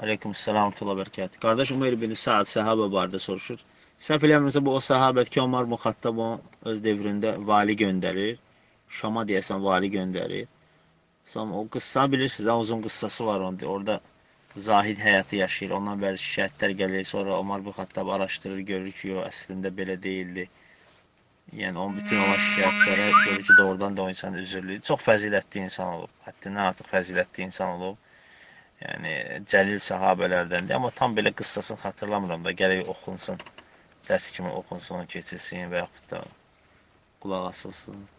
Aleykümselam və bərəkət. Qardaş Ömer bin Sa'd səhabə barədə soruşur. Səhv eləmirəmsə bu o səhabət ki, Ömər Muxattab öz dövründə vali göndərir. Şama deyəsən vali göndərir. Sonra o qıssanı bilirsiniz, uzun qıssası var onda. Orada zahid həyatı yaşayır. Ondan bəzi şikayətlər gəlir. Sonra Ömər Muxattab araşdırır, görür ki, o əslində belə deyildi. Yəni onun bütün olan şikayətlərə görür ki, doğrudan da o insan üzürlüdür. Çox fəzilətli insan olub. Həddindən artıq fəzilətli insan olub. Yəni cəlil səhabələrdəndir, amma tam belə qıssasını xatırlamıram da, gərək oxunsun, dərs kimi oxunsun, keçilsin və yaxud da qulaq asılsın.